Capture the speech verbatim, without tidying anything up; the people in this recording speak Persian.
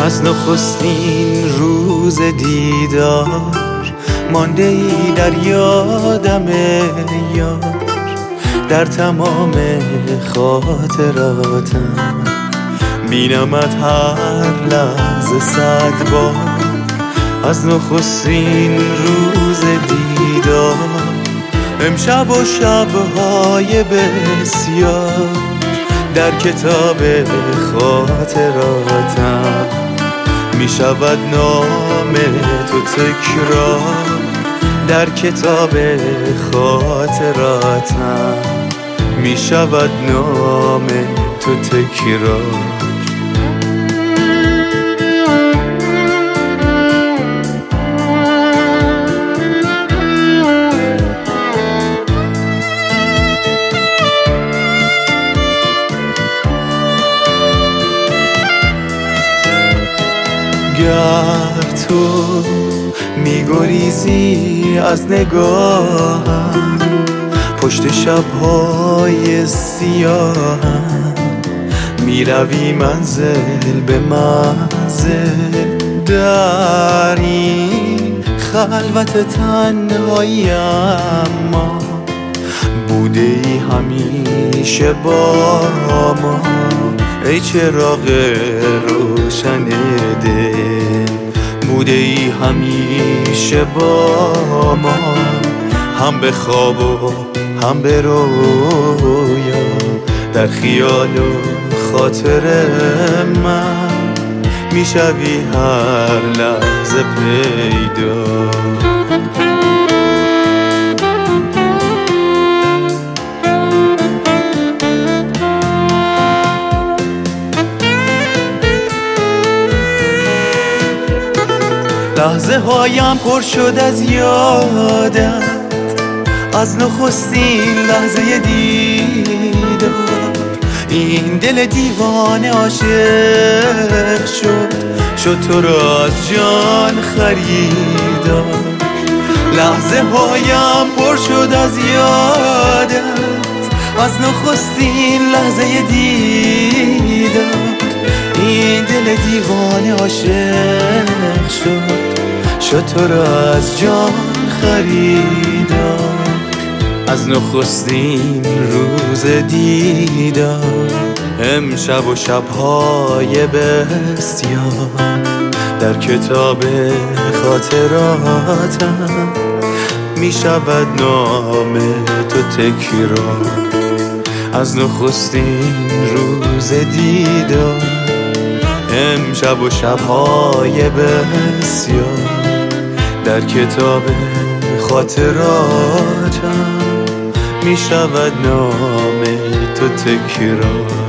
از نخستین روز دیدار مانده ای در یادم یار، در تمام خاطراتم بینمت هر لحظه صد بار. از نخستین روز دیدار امشب و شبهای بسیار، در کتاب خاطراتم می شود نام تو تکرار، در کتاب خاطراتم می شود نام تو تکرار. گر تو میگریزی از نگاهم، پشت شبهای سیاهم میروی منزل به منزل، در این خلوت تنهایی اما بوده ای همیشه با ما. ای چراغ روشن دل بوده ای همیشه با ما، هم به خواب و هم به رویا، در خیال و خاطر من میشوی هر لحظه پیدا. لحظه هایم پر شد از یادت، از نخستین لحظه دیدار. این دل دیوانه عاشق شد، شد تو را از جان خریدار. لحظه هایم پر شد از یادت، از نخستین لحظه دیدار. این دل دیوانه عاشق شد، شد تو را از جان خریدار. از نخستین روز دیدار امشب و شبهای بسیار، در کتاب خاطراتم می شود نام تو تکرار. از نخستین روز دیدار امشب و شبهای بسیار، در کتاب خاطراتم می شود نام تو تکرار.